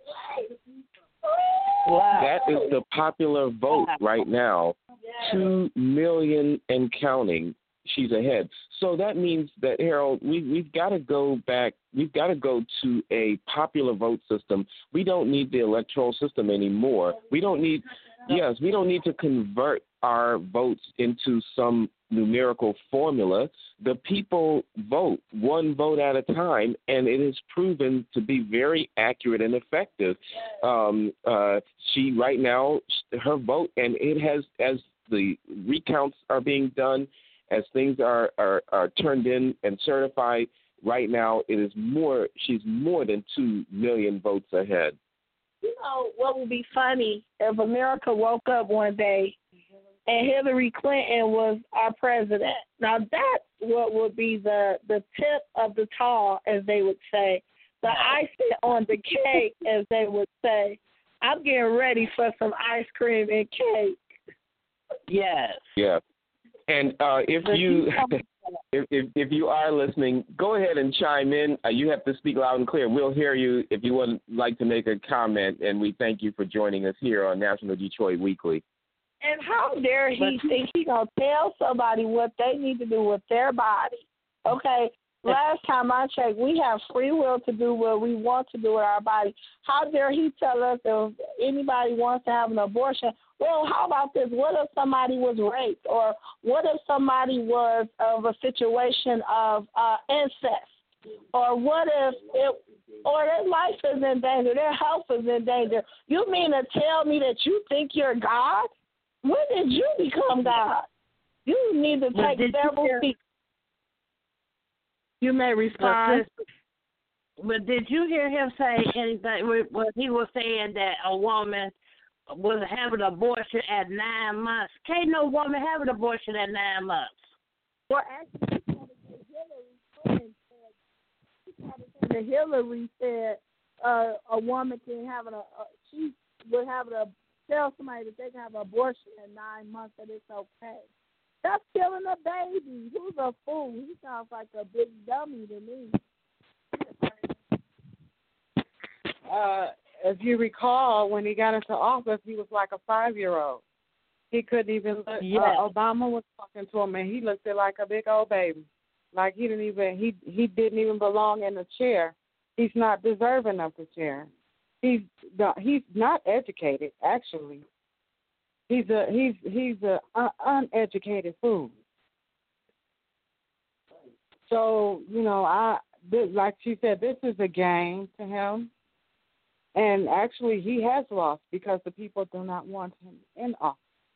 Wow. That is the popular vote right now, two million and counting. She's ahead. So that means that, Harold, we, we've got to go back. We've got to go to a popular vote system. We don't need the electoral system anymore. We don't need, yes, we don't need to convert our votes into some numerical formula. The people vote one vote at a time, and it is proven to be very accurate and effective. Um, uh, she right now, her vote, and it has, as the recounts are being done, as things are, are, are turned in and certified, right now it is more, she's more than two million votes ahead. You know what would be funny if America woke up one day and Hillary Clinton was our president? Now that's what would be the, the tip of the tall, as they would say, the icing on the cake, as they would say. I'm getting ready for some ice cream and cake. Yes. Yeah. And uh, if you if, if if you are listening, go ahead and chime in. Uh, you have to speak loud and clear. We'll hear you if you would like to make a comment, and we thank you for joining us here on National Detroit Weekly. And how dare he But- think he gonna tell somebody what they need to do with their body? Okay. Last time I checked, we have free will to do what we want to do with our body. How dare he tell us if anybody wants to have an abortion? Well, how about this? What if somebody was raped? Or what if somebody was of a situation of uh, incest? Or what if it, or their life is in danger, their health is in danger? You mean to tell me that you think you're God? When did you become God? You need to But take did you several hear- steps. You may respond. But did you hear him say anything when he was saying that a woman was having an abortion at nine months? Can't no woman have an abortion at nine months. Well, actually, Hillary Clinton Hillary said uh, a woman can have an, uh, she would have to tell somebody that they can have an abortion in nine months that it's okay. That's killing a baby. Who's a fool? He sounds like a big dummy to me. Uh, if you recall, when he got into office, he was like a five-year-old. He couldn't even look. Yeah. Uh, Obama was talking to him, and he looked at like a big old baby. Like he didn't even he he didn't even belong in the chair. He's not deserving of the chair. He's the, he's not educated. Actually, he's a he's he's a uh, uneducated fool. So you know, I this, like she said, this is a game to him. And actually, he has lost because the people do not want him in office.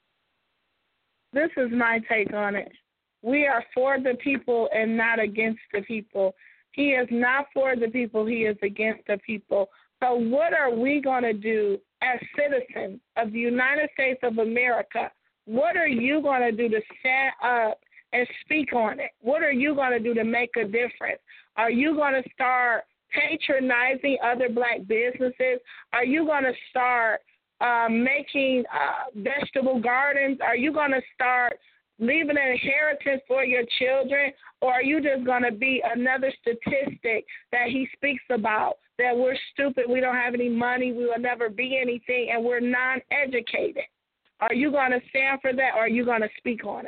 This is my take on it. We are for the people and not against the people. He is not for the people. He is against the people. So what are we going to do as citizens of the United States of America? What are you going to do to stand up and speak on it? What are you going to do to make a difference? Are you going to start patronizing other black businesses? Are you going to start uh, making uh, vegetable gardens? Are you going to start leaving an inheritance for your children? Or are you just going to be another statistic that he speaks about, that we're stupid, we don't have any money, we will never be anything, and we're non-educated? Are you going to stand for that, or are you going to speak on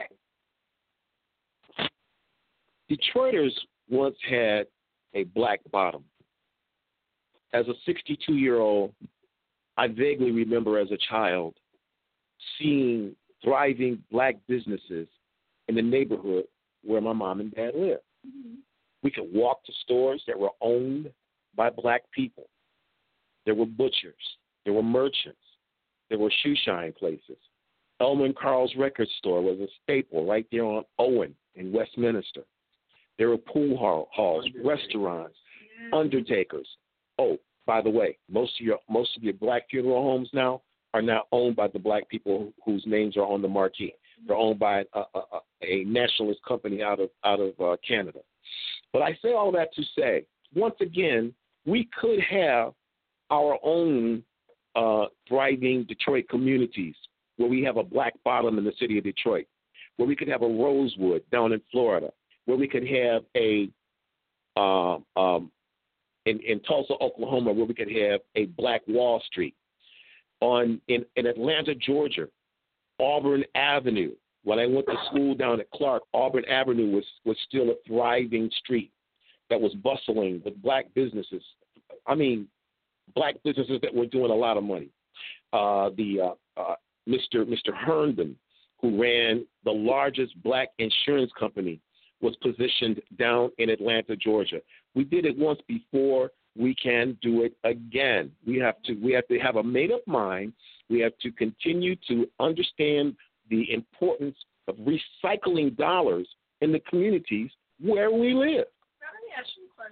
it? Detroiters once had a black bottom. As a sixty-two-year-old, I vaguely remember as a child seeing thriving black businesses in the neighborhood where my mom and dad lived. Mm-hmm. We could walk to stores that were owned by black people. There were butchers. There were merchants. There were shoe shine places. Elmer and Carl's record store was a staple right there on Owen in Westminster. There were pool hall, halls, restaurants, yeah. Undertakers. Oh, by the way, most of your most of your black funeral homes now are now owned by the black people whose names are on the marquee. They're owned by a, a, a nationalist company out of out of uh, Canada. But I say all that to say, once again, we could have our own uh, thriving Detroit communities where we have a black bottom in the city of Detroit, where we could have a Rosewood down in Florida, where we could have a uh, um, in, in Tulsa, Oklahoma, where we could have a black Wall Street. On in, in Atlanta, Georgia, Auburn Avenue. When I went to school down at Clark, Auburn Avenue was, was still a thriving street that was bustling with black businesses. I mean, black businesses that were doing a lot of money. Uh, the uh, uh, Mister Mister Herndon, who ran the largest black insurance company, was positioned down in Atlanta, Georgia. We did it once before. We can do it again. We have to we have to have a made-up mind. We have to continue to understand the importance of recycling dollars in the communities where we live. Now, let me ask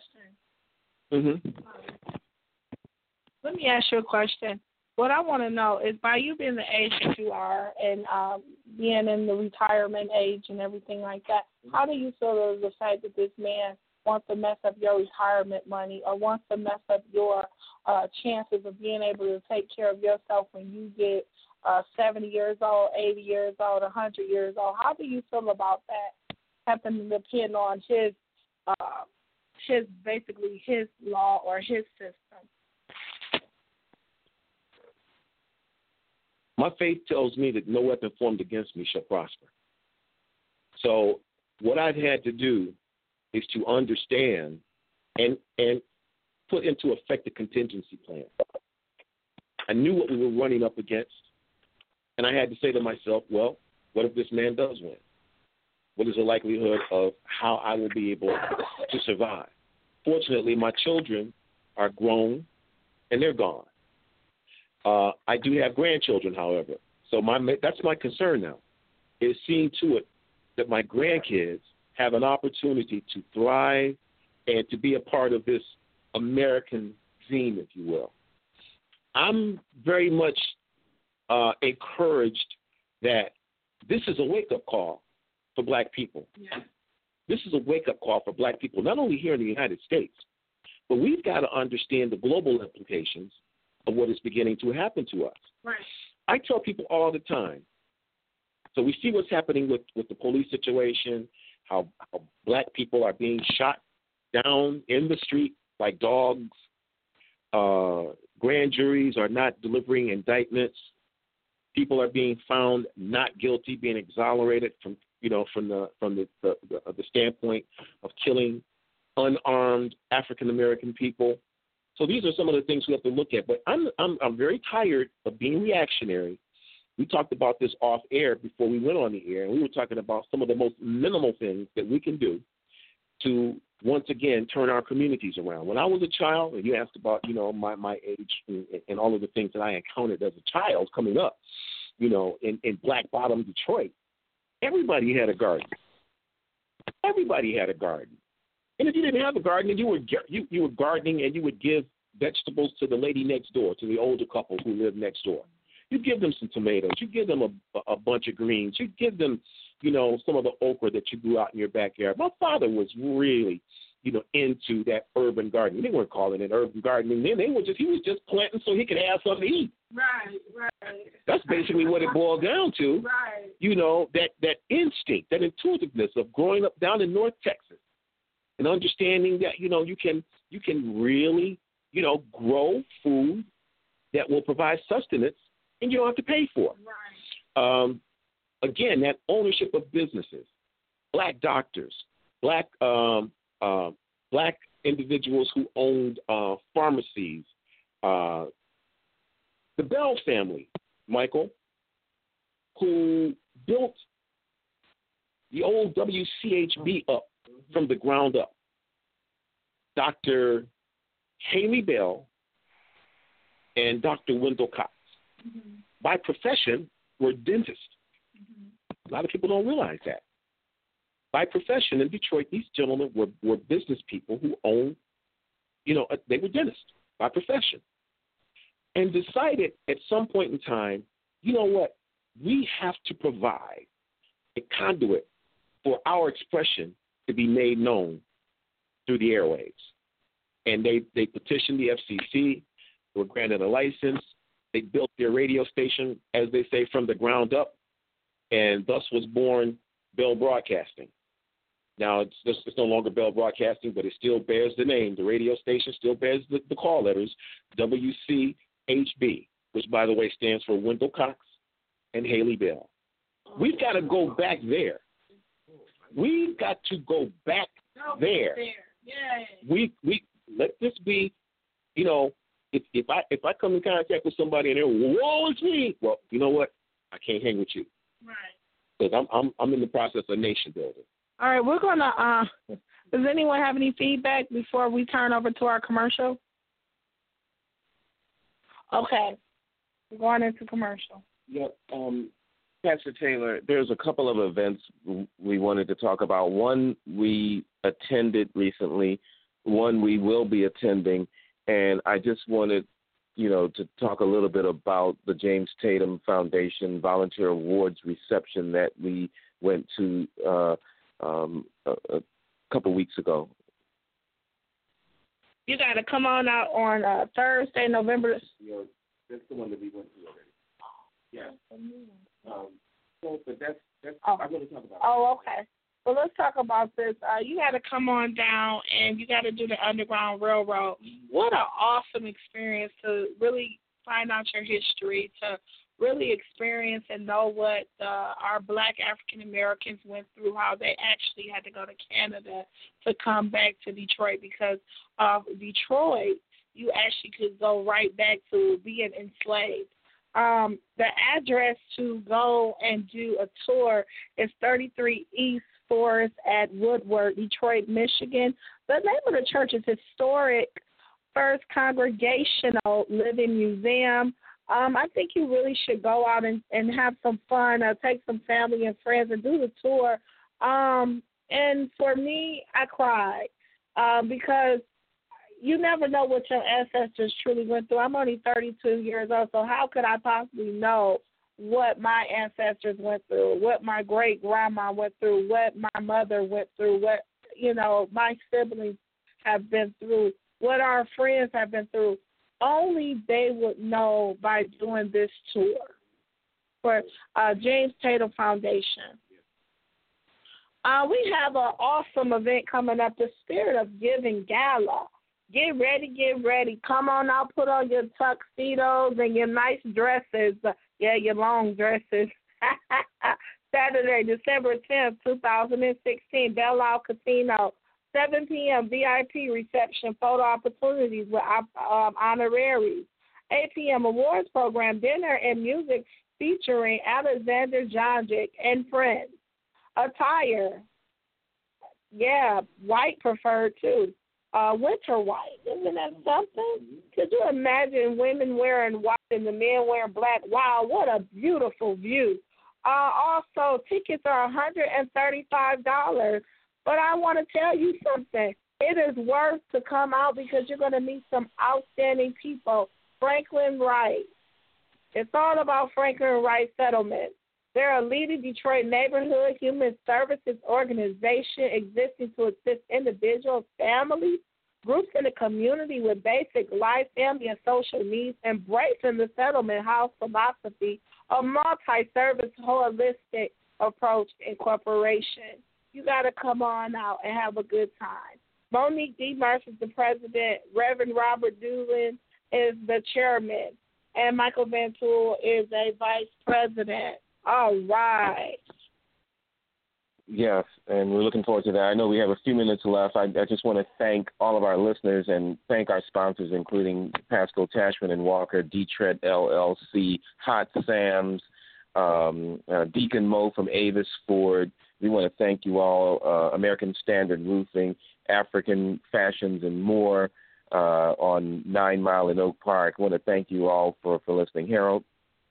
you a question. Mm-hmm. Let me ask you a question. What I want to know is, by you being the age that you are and um, being in the retirement age and everything like that, how do you feel the fact that this man wants to mess up your retirement money or wants to mess up your uh, chances of being able to take care of yourself when you get uh, seventy years old, eighty years old, one hundred years old? How do you feel about that having to depend on his, uh, his basically his law or his system? My faith tells me that no weapon formed against me shall prosper. So what I've had to do is to understand and and put into effect a contingency plan. I knew what we were running up against, and I had to say to myself, well, what if this man does win? What is the likelihood of how I will be able to survive? Fortunately, my children are grown, and they're gone. Uh, I do have grandchildren, however, so my that's my concern now, is seeing to it that my grandkids have an opportunity to thrive and to be a part of this American dream, if you will. I'm very much uh, encouraged that this is a wake-up call for black people. Yeah. This is a wake-up call for black people, not only here in the United States, but we've got to understand the global implications of what is beginning to happen to us. Right. I tell people all the time, so we see what's happening with, with the police situation, how, how black people are being shot down in the street like dogs. Uh, grand juries are not delivering indictments. People are being found not guilty, being exonerated from, you know, from the from the the, the, the standpoint of killing unarmed African American people. So these are some of the things we have to look at. But I'm I'm I'm very tired of being reactionary. We talked about this off air before we went on the air, and we were talking about some of the most minimal things that we can do to once again turn our communities around. When I was a child, and you asked about, you know, my, my age and, and all of the things that I encountered as a child coming up, you know, in, in Black Bottom, Detroit, everybody had a garden. Everybody had a garden. And if you didn't have a garden, and you were you, you were gardening, and you would give vegetables to the lady next door, to the older couple who lived next door. You give them some tomatoes. You give them a, a bunch of greens. You give them, you know, some of the okra that you grew out in your backyard. My father was really, you know, into that urban gardening. They weren't calling it urban gardening then. They were just he was just planting so he could have something to eat. Right, right. That's basically what it boiled down to. Right. You know, that that instinct, that intuitiveness of growing up down in North Texas and understanding that, you know, you can you can really, you know, grow food that will provide sustenance and you don't have to pay for it. Right. Um, again, that ownership of businesses, black doctors, black um, uh, black individuals who owned uh, pharmacies, uh, the Bell family, Michael, who built the old W C H B up from the ground up. Doctor Haley Bell and Doctor Wendell Cox. Mm-hmm. By profession, were dentists. Mm-hmm. A lot of people don't realize that. By profession in Detroit, these gentlemen were, were business people who owned, you know, they were dentists by profession. And decided at some point in time, you know what, we have to provide a conduit for our expression to be made known through the airwaves. And they, they petitioned the F C C, they were granted a license, they built their radio station, as they say, from the ground up, and thus was born Bell Broadcasting. Now, it's, it's no longer Bell Broadcasting, but it still bears the name. The radio station still bears the, the call letters, W C H B, which, by the way, stands for Wendell Cox and Haley Bell. We've got to go back there. We've got to go back there. We we let this be, you know, if if I if I come in contact with somebody and they're, whoa, it's me. Well, you know what? I can't hang with you. Right. Because I'm I'm I'm in the process of nation building. All right, we're gonna. Uh, does anyone have any feedback before we turn over to our commercial? Okay, we're going into commercial. Yep. Um, Pastor Taylor, there's a couple of events we wanted to talk about. One we attended recently, one we will be attending, and I just wanted, you know, to talk a little bit about the James Tatum Foundation Volunteer Awards reception that we went to uh, um, a, a couple weeks ago. You got to come on out on uh, Thursday, November. You know, that's the one that we went to already. Yeah. Um, so, but that's, that's oh. I'm going to talk about. Oh, okay. Well, let's talk about this. Uh, you got to come on down, and you got to do the Underground Railroad. What an awesome experience to really find out your history, to really experience and know what uh, our black African Americans went through, how they actually had to go to Canada to come back to Detroit, because of Detroit, you actually could go right back to being enslaved. Um, the address to go and do a tour is thirty-three East Forest at Woodward, Detroit, Michigan. The name of the church is Historic First Congregational Living Museum. Um, I think you really should go out and, and have some fun, uh, take some family and friends and do the tour. Um, and for me, I cried uh, because you never know what your ancestors truly went through. I'm only thirty-two years old, so how could I possibly know what my ancestors went through, what my great-grandma went through, what my mother went through, what, you know, my siblings have been through, what our friends have been through. Only they would know by doing this tour for uh, James Tatum Foundation. Uh, we have an awesome event coming up, the Spirit of Giving Gala. Get ready, get ready. Come on out, put on your tuxedos and your nice dresses. Uh, yeah, your long dresses. Saturday, December tenth, twenty sixteen, Belle Isle Casino. seven p.m. V I P reception, photo opportunities with um, honoraries. eight p.m. awards program, dinner and music featuring Alexander Jonjic and friends. Attire, yeah, white preferred too. Uh, winter white, isn't that something? Could you imagine women wearing white and the men wearing black? Wow, what a beautiful view. Uh, also, tickets are one hundred thirty-five dollars. But I want to tell you something. It is worth to come out because you're going to meet some outstanding people. Franklin Wright. It's all about Franklin Wright Settlement. They're a leading Detroit neighborhood human services organization existing to assist individuals, families, groups in the community with basic life, family, and social needs, embracing the settlement house philosophy, a multi-service holistic approach incorporation. You got to come on out and have a good time. Monique Demers is the president. Reverend Robert Doolin is the chairman. And Michael Van Tool is a vice president. All right. Yes, and we're looking forward to that. I know we have a few minutes left. I, I just want to thank all of our listeners and thank our sponsors, including Pasco Tashman and Walker, D-Tret L L C, Hot Sam's, um, uh, Deacon Mo from Avis Ford. We want to thank you all, uh, American Standard Roofing, African Fashions, and more uh, on Nine Mile in Oak Park. I want to thank you all for, for listening. Harold?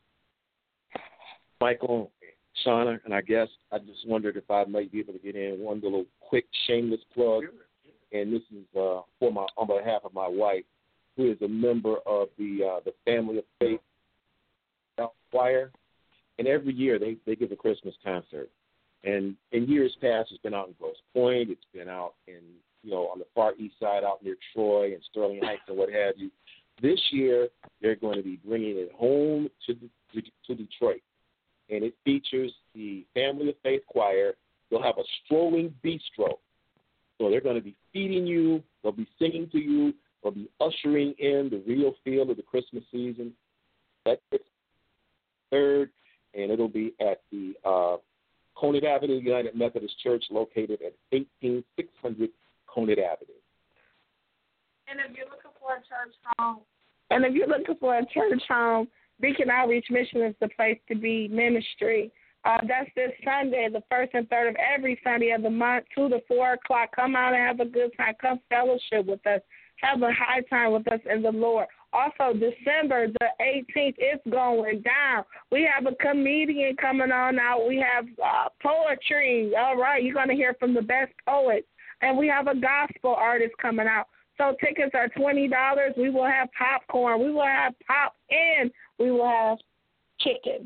Michael, Shauna, and I guess I just wondered if I might be able to get in one little quick shameless plug. And this is uh, for my on behalf of my wife, who is a member of the uh, the Family of Faith Choir. And every year they, they give a Christmas concert. And in years past, it's been out in Grosse Pointe. It's been out in, you know, on the far east side, out near Troy and Sterling Heights and what have you. This year, they're going to be bringing it home to, to, to Detroit. And it features the Family of Faith Choir. They'll have a strolling bistro. So they're going to be feeding you. They'll be singing to you. They'll be ushering in the real feel of the Christmas season. That's third, and it'll be at the uh, Conant Avenue United Methodist Church, located at eighteen six hundred Conant Avenue. And if you're looking for a church home, and if you're looking for a church home, Beacon Outreach Mission is the place to be ministry. Uh, that's this Sunday, the first and third of every Sunday of the month, two to four o'clock. Come out and have a good time. Come fellowship with us. Have a high time with us in the Lord. Also, December the eighteenth, it's going down. We have a comedian coming on out. We have uh, poetry. All right, you're going to hear from the best poets. And we have a gospel artist coming out. So tickets are twenty dollars. We will have popcorn. We will have pop, and we will have chicken.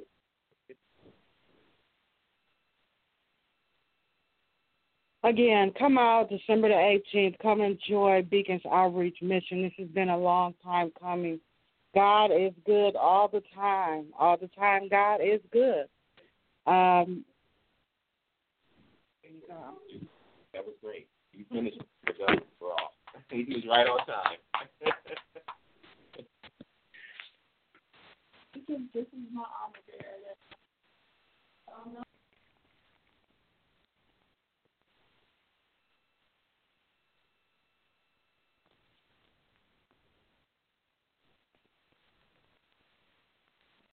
Again, come out December the eighteenth. Come enjoy Beacon's Outreach Mission. This has been a long time coming. God is good all the time. All the time, God is good. Um, that was great. You finished the job for all. He was right on time. is this is my armor bearer.